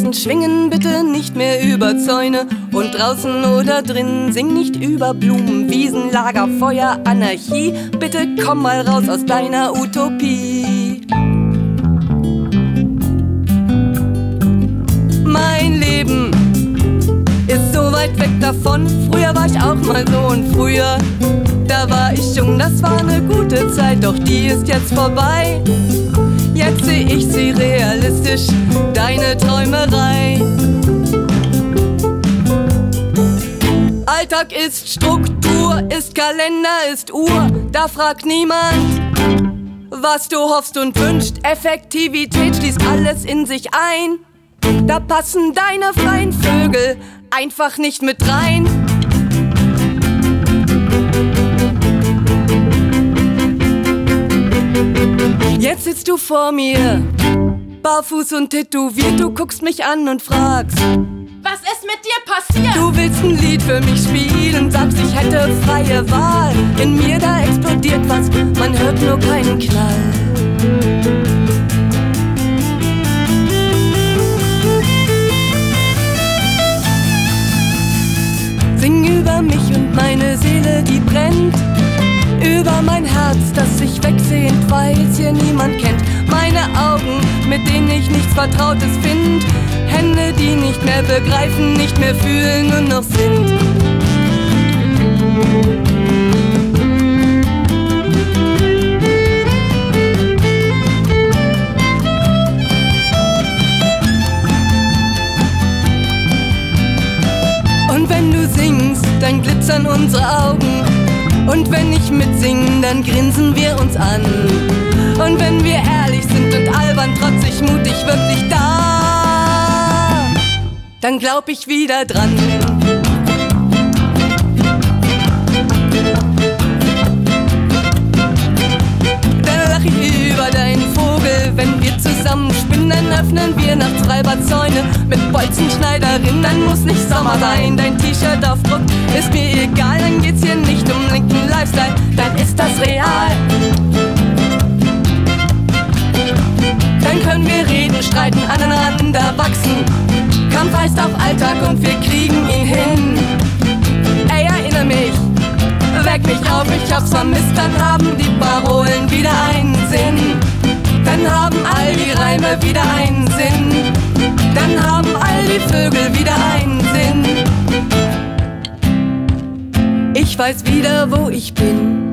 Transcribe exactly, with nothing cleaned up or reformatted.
Flöten schwingen bitte nicht mehr über Zäune und draußen oder drin. Sing nicht über Blumen, Wiesen, Lagerfeuer, Anarchie. Bitte komm mal raus aus deiner Utopie. Mein Leben ist so weit weg davon. Früher war ich auch mal so und früher, da war ich jung, das war eine gute Zeit, doch die ist jetzt vorbei. Jetzt seh ich sie realistisch, deine Träumerei. Alltag ist Struktur, ist Kalender, ist Uhr. Da fragt niemand, was du hoffst und wünschst. Effektivität schließt alles in sich ein. Da passen deine freien Vögel einfach nicht mit rein. Jetzt sitzt du vor mir, barfuß und tätowiert. Du guckst mich an und fragst, was ist mit dir passiert? Du willst ein Lied für mich spielen, sagst, ich hätte freie Wahl. In mir da explodiert was, man hört nur keinen Knall. Sing über mich und meine Seele, die brennt. Über mein Herz, das sich wegsehnt, weil's hier niemand kennt. Meine Augen, mit denen ich nichts Vertrautes find. Hände, die nicht mehr begreifen, nicht mehr fühlen, nur noch sind. Und wenn du singst, dann glitzern unsere Augen. Und wenn ich mitsingen, dann grinsen wir uns an. Und wenn wir ehrlich sind und albern, trotzig, mutig, wirklich da, dann glaub ich wieder dran. Dann lach ich über deinen Vogel, wenn wir zusammen spinnen. Dann öffnen wir nachts Freibadzäune mit Bolzenschneiderin. Dann muss nicht Sommer sein, dein T-Shirt auf Druck ist mir egal. Dann geht's hier nicht um linken Lifestyle, dann ist das real. Dann können wir reden, streiten, aneinander wachsen. Kampf heißt auch Alltag und wir kriegen ihn hin. Ey, erinnere mich, weck mich auf, ich hab's vermisst. Dann haben die Parolen wieder einen Sinn. Dann haben all die Reime wieder einen Sinn. Dann haben all die Vögel wieder einen Sinn. Ich weiß wieder, wo ich bin.